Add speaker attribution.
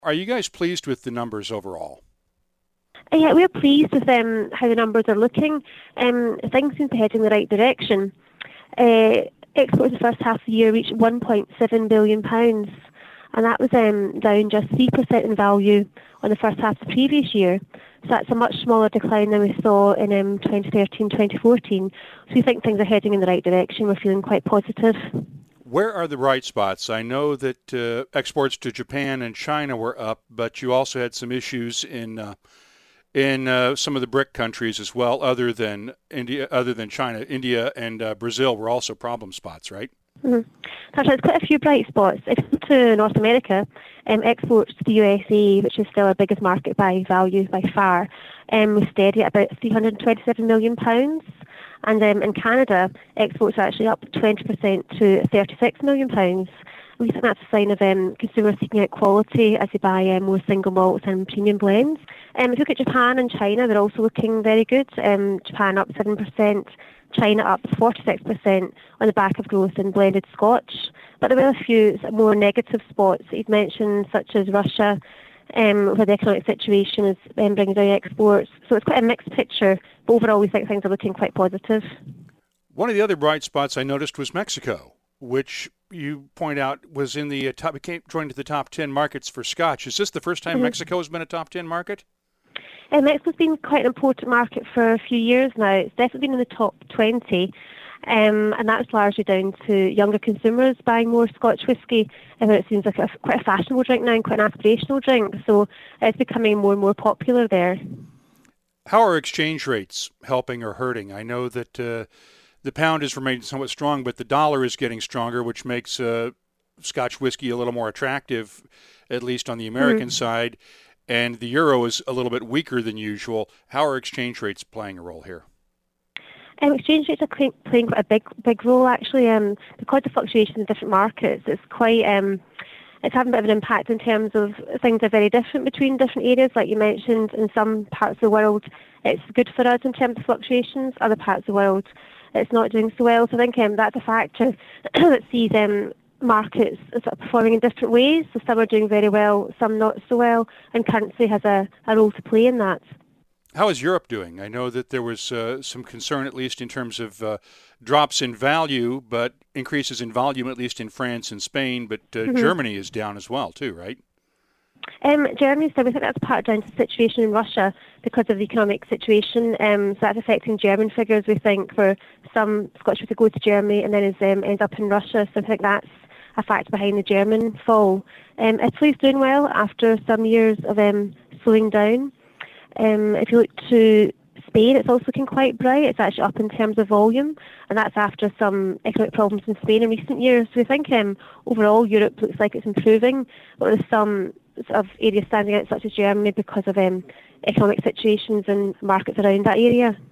Speaker 1: Are you guys pleased with the numbers overall?
Speaker 2: Yeah, we're pleased with how the numbers are looking. Things seem to be heading in the right direction. Exports in the first half of the year reached £1.7 billion, and that was down just 3% in value on the first half of the previous year. So that's a much smaller decline than we saw in 2013, 2014. So we think things are heading in the right direction. We're feeling quite positive.
Speaker 1: Where are the bright spots? I know that exports to Japan and China were up, but you also had some issues in some of the BRIC countries as well, other than China. India and Brazil were also problem spots, right?
Speaker 2: Mm-hmm. That's right, there's quite a few bright spots. If you go to North America, exports to the USA, which is still our biggest market by value by far, was steady at about £327 million. And in Canada, exports are actually up 20% to £36 million. We think that's a sign of consumers seeking out quality as they buy more single malts and premium blends. If you look at Japan and China, they're also looking very good. Japan up 7%, China up 46% on the back of growth in blended Scotch. But there were a few more negative spots that you've mentioned, such as Russia, where the economic situation is bringing down exports. So it's quite a mixed picture, but overall we think things are looking quite positive.
Speaker 1: One of the other bright spots I noticed was Mexico, which you point out was in the joined the top 10 markets for Scotch. Is this the first time Mexico has been a top 10 market?
Speaker 2: Mexico's been quite an important market for a few years now. It's definitely been in the top 20, and that's largely down to younger consumers buying more Scotch whisky. It seems like quite a fashionable drink now and quite an aspirational drink, so it's becoming more and more popular there.
Speaker 1: How are exchange rates helping or hurting? I know that the pound has remained somewhat strong, but the dollar is getting stronger, which makes Scotch whiskey a little more attractive, at least on the American side. And the euro is a little bit weaker than usual. How are exchange rates playing a role here?
Speaker 2: Exchange rates are playing quite a big role, actually. Because of fluctuations in different markets, it's quite it's having a bit of an impact in terms of things are very different between different areas. Like you mentioned, in some parts of the world, it's good for us in terms of fluctuations. Other parts of the world, it's not doing so well. So I think that's a factor that sees markets sort of performing in different ways. So some are doing very well, some not so well, and currency has a role to play in that.
Speaker 1: How is Europe doing? I know that there was some concern, at least in terms of drops in value, but increases in volume, at least in France and Spain. But Germany is down as well, too, right?
Speaker 2: Germany, so we think that's part down to the situation in Russia because of the economic situation. So that's affecting German figures, we think, for some Scotch whisky go to Germany and then ends up in Russia. So I think that's a factor behind the German fall. Italy's doing well after some years of slowing down. If you look to Spain, it's also looking quite bright. It's actually up in terms of volume, and that's after some economic problems in Spain in recent years. So we think overall Europe looks like it's improving, but there's some sort of areas standing out, such as Germany, because of economic situations and markets around that area.